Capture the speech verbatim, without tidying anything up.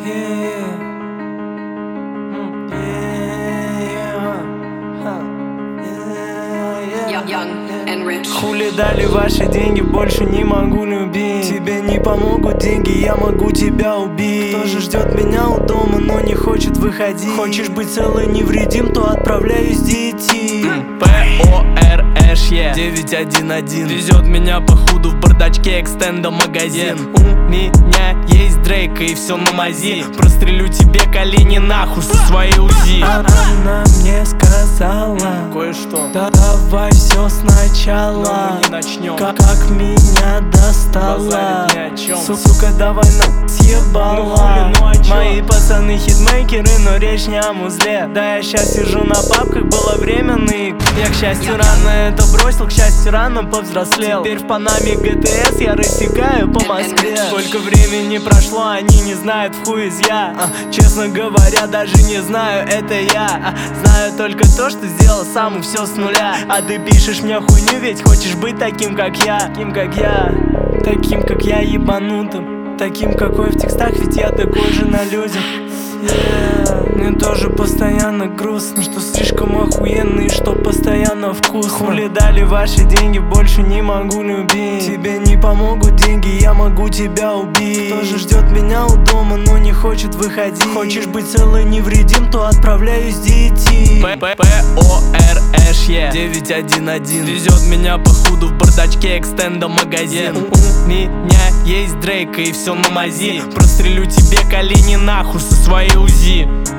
Хули дали ваши деньги, больше не могу любить. Тебе не помогут деньги, я могу тебя убить. Кто же ждет меня у дома, но не хочет выходить? Хочешь быть целый невредим, то отправляюсь детей. ПОРШЕ девять один один везет меня походу в бардачке экстенда магазин. У меня есть Дрейк и все на мази. Прострелю тебе колени нахуй со своей УЗИ. Она мне сказала кое-что. Да давай все сначала, но мы не начнем. Как, как меня достала, сука, давай на съебала. Ну, хули, ну, а мои пацаны хитмейкеры, но речь не о музле. Да я щас сижу на бабках, было временный. Я к счастью рано это бросил, к счастью рано повзрослел. Теперь в Панаме ГТС я рассекаю по Москве. Сколько времени прошло, они не знают в хуй из я. а, Честно говоря, даже не знаю, это я. а, Знаю только то, что сделал сам и все с нуля. А ты пишешь мне хуйню, ведь хочешь быть таким, как я. Таким, как я, таким, как я, ебанутым. Таким, какой в текстах, ведь я такой же на людях. Yeah. Мне тоже постоянно грустно, что слишком охуенно и что постоянно вкусно. Хули дали ваши деньги, больше не могу любить. Тебе не помогут деньги, я могу тебя убить. Кто же ждет меня у дома, но не хочет выходить? Хочешь быть целый невредим, то отправляюсь детей. ПОРШЕ девять один один везет меня походу в бардачке экстенда магазин. У меня есть Дрейк и все на мази. Прострелю тебе колени нахуй со своей УЗИ.